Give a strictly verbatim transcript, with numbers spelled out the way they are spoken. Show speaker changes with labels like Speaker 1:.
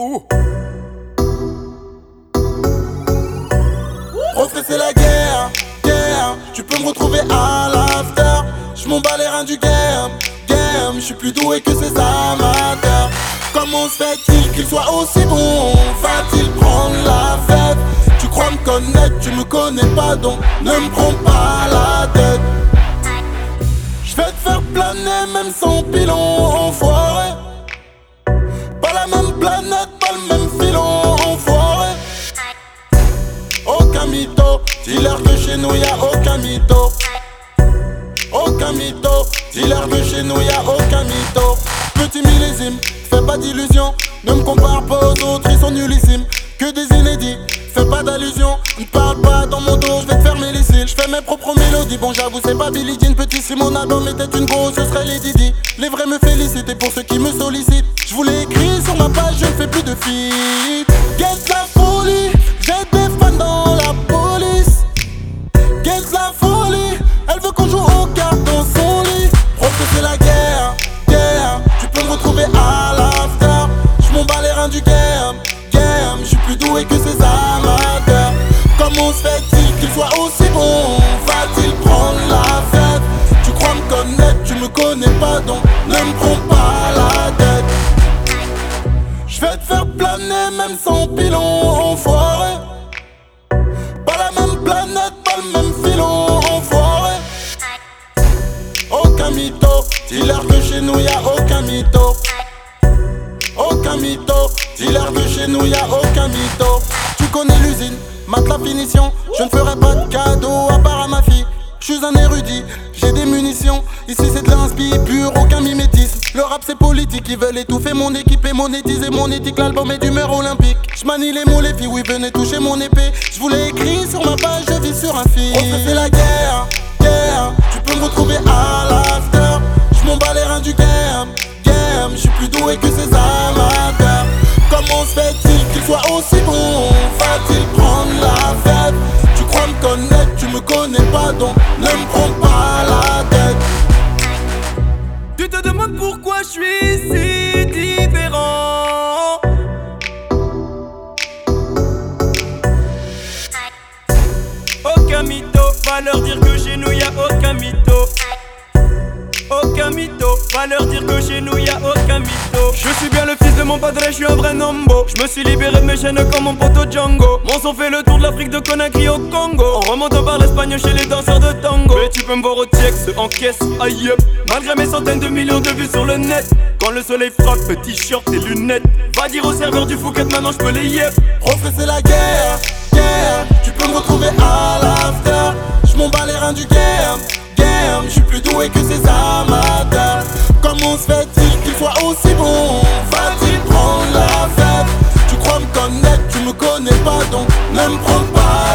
Speaker 1: Ouh. Refais c'est la guerre, guerre. Tu peux me retrouver à l'after. J'm'en bats les reins du game, game. J'suis plus doué que ces amateurs. Comment se fait-il qu'il soit aussi bon? Va-t-il prendre la fête? Tu crois me connaître, tu me connais pas, donc ne me prends pas la tête. J'vais te faire planer même sans pilon, enfoiré. Pas la même planète, pas le même filon, enfoiré. Aucun mytho, dis-leur que chez nous y'a aucun mytho. Aucun mytho, dis-leur que chez nous y'a aucun mytho. Petit millésime, fais pas d'illusions. Ne me compare pas aux autres, ils sont nullissimes. Que des inédits, fais pas d'allusion. Ne parle pas dans mon dos, je vais te fermer les cils. Je fais mes propres mélodies, bon j'avoue c'est pas Billie Jean. Petit si mon album était une go, ce serait les Didi. Les vrais me félicitent et pour ceux qui me sollicitent, je vous l'ai écrit sur ma page, je ne fais plus de feat. Guess la folie, j'ai des fans dans la police. Guess la folie, elle veut qu'on joue aux cartes dans son lit. Prof c'est la guerre, guerre. Tu peux me retrouver à l'after. J'm'en bats les reins du game, game. J'suis plus doué que ces amateurs. Comment se fait-il qu'il soit aussi bon? Va-t-il prendre la fête? Tu crois me connaître, tu me connais pas, donc ne me prends pas la tête. J'vais te faire planer même sans pilon, enfoiré. Pas la même planète, pas le même filon, enfoiré. Aucun mytho, dis-leur que chez nous y'a aucun mytho. Aucun mytho, dis-leur que chez nous y'a aucun mytho. Tu connais l'usine, mate la finition. Je ne ferai pas de cadeau à part à ma fille. Je suis un érudit, j'ai des munitions. Ici c'est de l'inspi pur, aucun mimétisme. Le rap c'est politique, ils veulent étouffer mon équipe et monétiser mon éthique. L'album est d'humeur olympique. Je manie les mots, les filles, oui venez toucher mon épée. Je vous l'ai écrit sur ma page, je vis sur un fil. Refais c'est la guerre, guerre. Tu peux me retrouver à l'after. J'm'en bats les reins du game, game. J'suis plus doué que ces amateurs. Comment se fait-il qu'il soit aussi bon? Va-t-il prendre la fête? Tu crois me connaître, tu me connais pas, donc ne me prends pas la tête.
Speaker 2: Tu te demandes pourquoi je suis si différent. Aucun mytho, va leur dire que chez nous y'a aucun mytho. Aucun mytho, va leur dire que chez nous y'a aucun mytho. Je suis bien le fils de mon padre, je suis un vrai nombo. Je me suis libéré de mes chaînes comme mon poteau Django. Mon son fait le tour de l'Afrique, de Conakry au Congo. On remonte par l'Espagne chez les danseurs de tango. Mais tu peux me voir au check, en caisse, aïe up. Malgré mes centaines de millions de vues sur le net. Quand le soleil frappe, t-shirt et lunettes. Va dire au serveur du Fouquet, maintenant je peux les yep.
Speaker 1: Refais c'est la guerre, guerre. Tu peux me retrouver à l'after. J'm'en bats les reins du game, game. J'suis plus doué que ces amateurs. Comment se fait-il qu'il soit aussi bon? Va-t-il prendre la fête? Tu crois me connaître, tu me connais pas, donc ne me prends pas